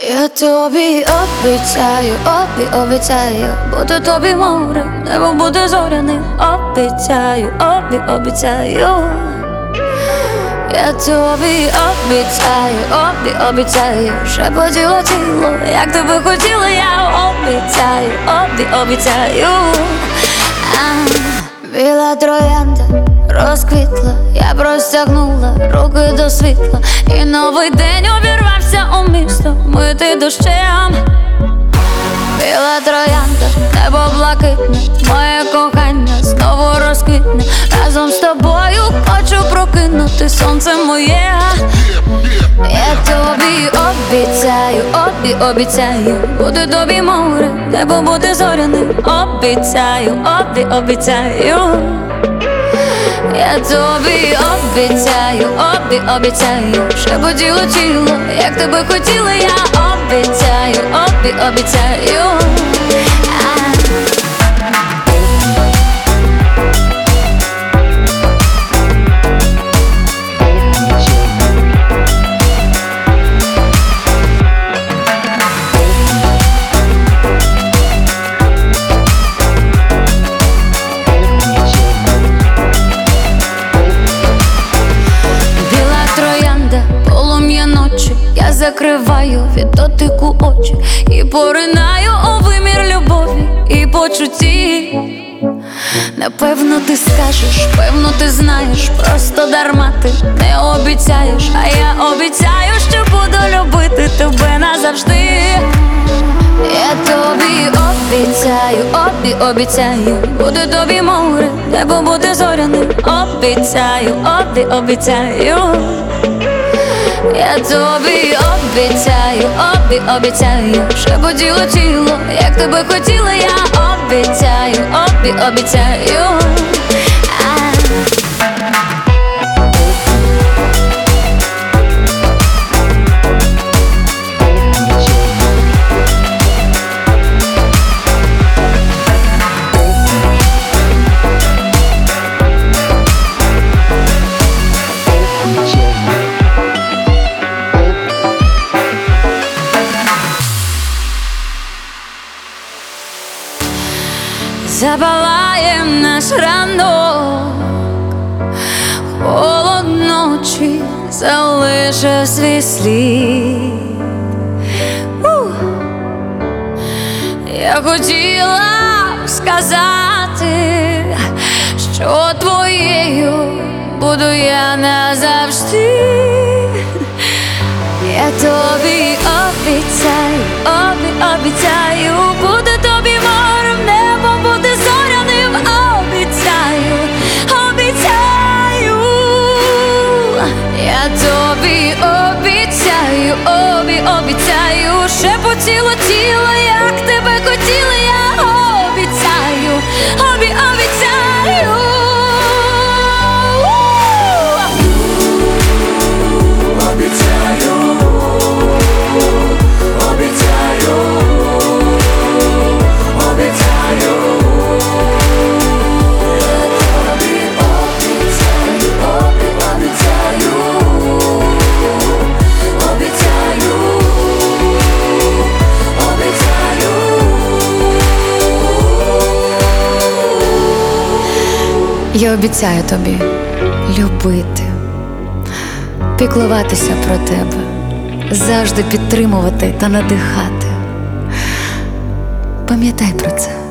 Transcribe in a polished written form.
Я тобі обіцяю, бути тобі морем, небо буде зоряним. Обіцяю. Я тобі обіцяю, шепотіло тіло, як тебе хотіла, я обіцяю. Біла троянда розквітла, я простягнула руки до світла, і новий день увірвався у місто, мити дощем. Біла троянда, небо блакитне, моє кохання знову розквітне. Разом з тобою хочу прокинути сонце моє. Я тобі обіцяю, буде тобі море, небо буде зоряним. Обіцяю. Я тобі обіцяю, шепотіло тіло, як тебе хотіла, я обіцяю. Я закриваю від дотику очі і поринаю у вимір любові і почутті. Напевно ти скажеш, певно ти знаєш, просто дарма ти не обіцяєш. А я обіцяю, що буду любити тебе назавжди. Я тобі обіцяю, буде тобі море, небо буде зоряним. Обіцяю. Я тобі обіцяю, шепотіло тіло, як тебе хотіла, я обіцяю. Запалає наш ранок, холод ночі залише свій слід. Я хотіла сказати, що твоєю буду я назавжди. Я тобі обіцяю, буде тобі морем, небо буде зоряним. Обіцяю. Я тобі обіцяю, шепотіло тіло, як тебе хотіла, я обіцяю. Я обіцяю тобі любити, піклуватися про тебе, завжди підтримувати та надихати. Пам'ятай про це.